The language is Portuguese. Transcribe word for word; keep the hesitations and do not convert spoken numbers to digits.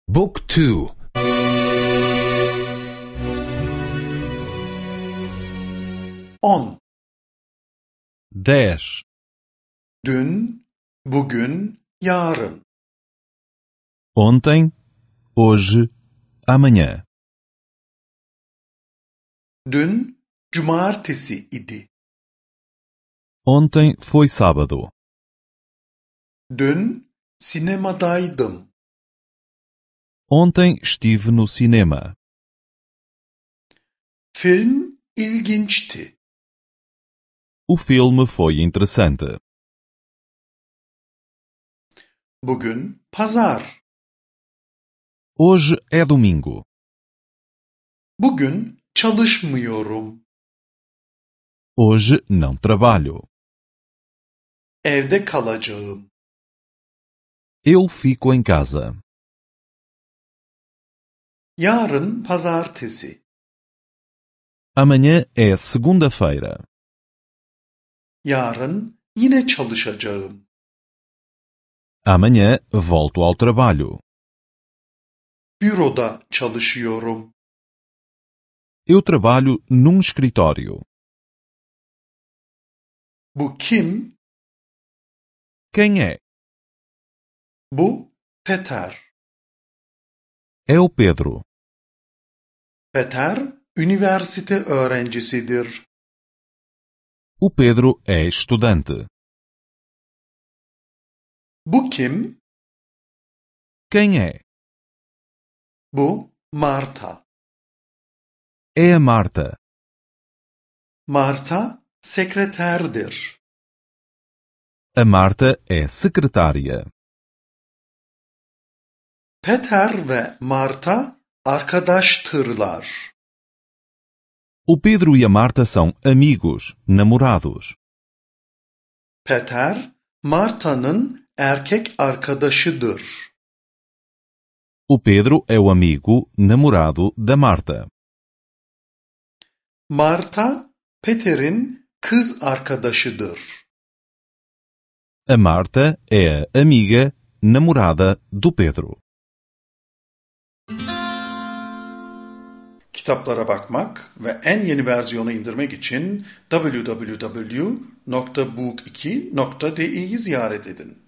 Book two. On. dez, Dün, bugün, yarın. ontem, hoje, amanhã. Dün cumartesi idi. Ontem foi sábado. Dün sinemadaydım. Ontem estive no cinema. Film ilginçti. O filme foi interessante. Bugün pazar. Hoje é domingo. Bugün çalışmıyorum. Hoje não trabalho. Evde kalacağım. Eu fico em casa. Yarın pazartesi. Amanhã é segunda-feira. Yarın yine çalışacağım. Amanhã volto ao trabalho. Büroda çalışıyorum. Eu trabalho num escritório. Bu kim? Quem é? Bu Peter. É o Pedro. Peter üniversite öğrencisidir. O Pedro é estudante. Bu kim? Quem é? Bu Marta. É a Marta. Marta sekreterdir. A Marta é secretária. Peter ve Marta arkadaştırlar. O Pedro e a Marta são amigos, namorados. Peter, Marta'nın erkek arkadaşıdır. O Pedro é o amigo, namorado da Marta. Marta, Peter'in kız arkadaşıdır. A Marta é a amiga, namorada do Pedro. Kitaplara bakmak ve en yeni versiyonu indirmek için double-u double-u double-u nokta book iki nokta de'yi ziyaret edin.